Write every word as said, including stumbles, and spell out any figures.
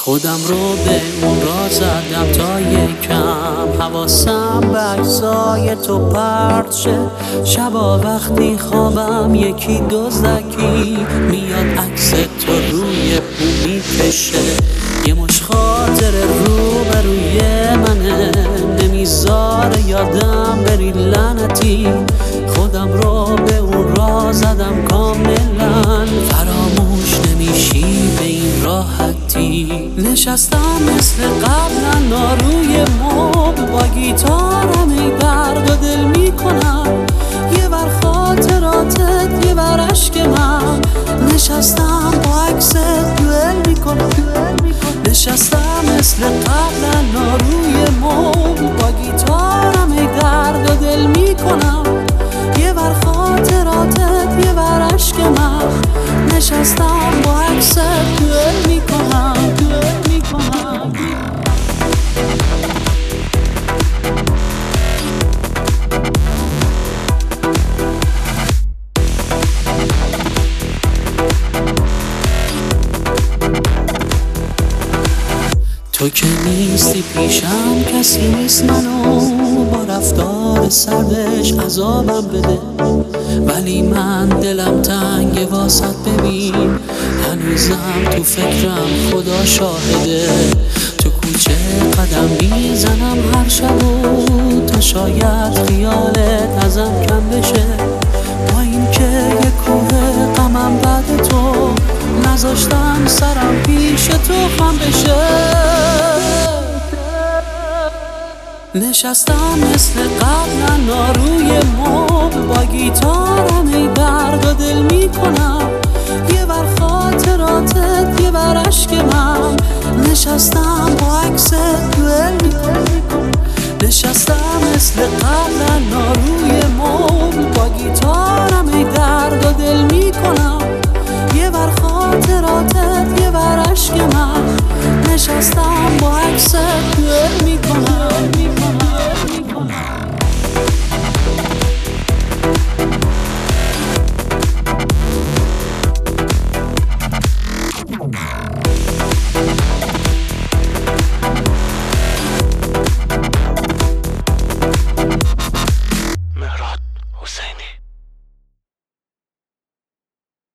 خودم رو به اون را زدم تا یکم حواسم به اجزای تو پرت شه. شبا وقتی خوابم یکی دزدکی میاد عکس تو روی بو میکشه. یه مش خاطر رو به روی منه نمیذاره یادم بری لعنتی. خودم رو به اون را زدم کاملا فراموش نمیشی به این راحتی. نشستم مثل قبلا روی مبل با گیتارم ای درد و دل میکنم. یه ور خاطراتت یه ور عشق من. نشستم با عکست دوئل میکنم. نشستم مثل قبلا روی مبل با گیتارم ای درد و دل میکنم. یه ور خاطراتت یه ور عشق من. نشستم با عکست دوئل میکنم دوئل میکنم. تو که نیستی پیشم کسی نیست منو با رفتار سردش عذابم بده. ولی من دلم تنگ واسط ببین هنوزم تو فکرم خدا شاهده. تو کوچه قدم میزنم هر شب و تا شاید خیالت ازم کم بشه. با این که یه کوه غمم بعد تو نذاشتم سرم پیش تو خم بشه. نشستم مثل قبلا روی مبل با گیتارم ای درد و دل میکنم. یه ور خاطراتت یه ور عشق من. نشستم با عکست دوئل میکنم. نشستم مثل قبلا روی